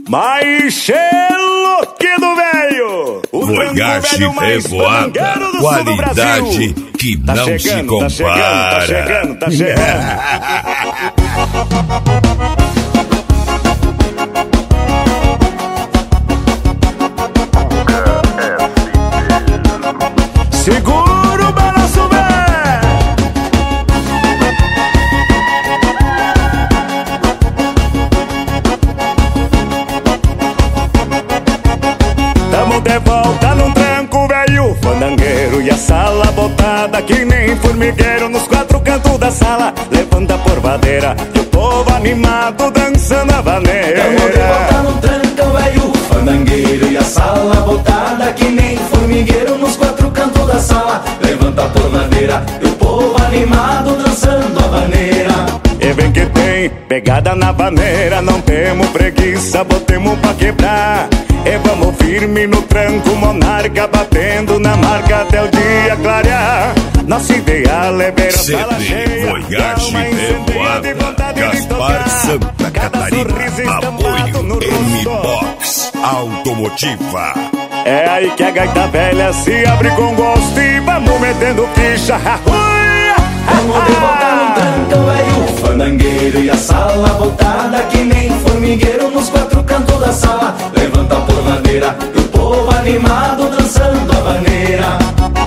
Mas que do velho! O Voyage Revoada, qualidade que tá não chegando, se compara. Tá chegando. Segura o balanço, velho! Tamo de volta num tranco, velho fandangueiro. E a sala botada que nem formigueiro. Nos quatro cantos da sala, levanta a porvadeira. E o povo animado dançando a vaneira. Tamo de volta num tranco, velho fandangueiro. E a sala botada que nem formigueiro. Nos quatro cantos da sala, levanta a porvadeira. E o povo animado dançando a vaneira. E vem que tem pegada na vaneira. Não temos preguiça, botemos pra quebrar. E vamos firme no tranco, monarca, batendo na marca até o dia clarear. Nossa ideal é ver a sala cheia, Voyage Revoada, Gaspar Santa Catarina, apoio M-Box Automotiva. É aí que a gaita velha se abre com gosto e vamos metendo ficha. Vamos de volta no tranco, velho fandangueiro. E a sala botada que nem formigueiro. Nos quatro cantos da sala, levanta a porvadeira. E o povo animado dançando a vaneira.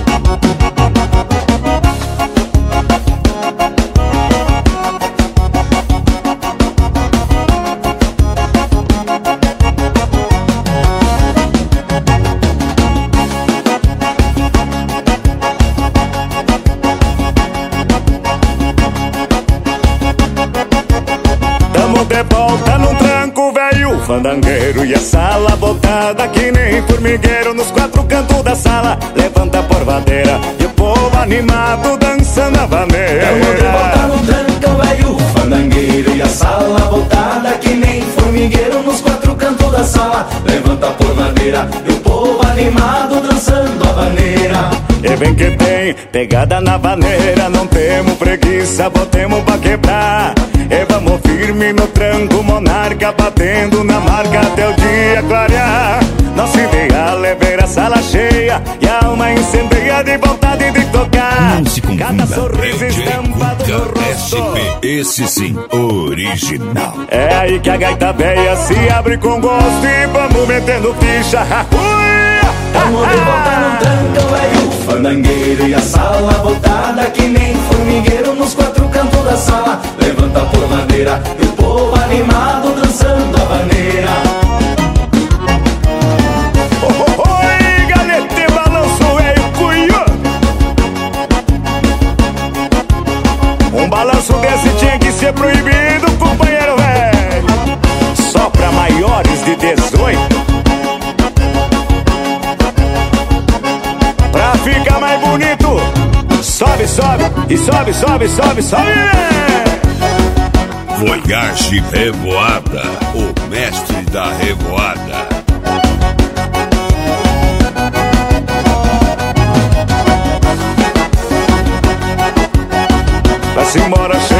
De volta num tranco, velho fandangueiro. E a sala botada que nem formigueiro. Nos quatro cantos da sala, levanta a porvadeira. E o povo animado dançando a vaneira. Tamo de volta num tranco, velho fandangueiro. E a sala botada que nem formigueiro. Nos quatro cantos da sala, levanta a porvadeira. E o povo animado dançando a vaneira. E vem que tem pegada na vaneira. Não temos preguiça, botemos pra quebrar. E vamos firme no tranco, monarca, batendo na marca até o dia clarear. Nosso ideal é ver a sala cheia e a alma incendeia de vontade de tocar. Não se confunda, cada sorriso estampado no rosto. SP, esse sim, original. É aí que a gaita velha se abre com gosto e vamos metendo ficha. Tamo de volta no tranco, velho fandangueiro. E a sala botada que nem formigueiro. Nos quatro cantos da sala, levanta a porvadeira. E o povo animado dançando a vaneira. Oi, galete, balanço, velho cunho. Um balanço desse tinha que ser proibido, companheiro velho. Só pra maiores de 18. Pra ficar mais bonito, sobe, sobe, e sobe, sobe, sobe, sobe. Voyage Revoada, o mestre da revoada. Vai-se embora,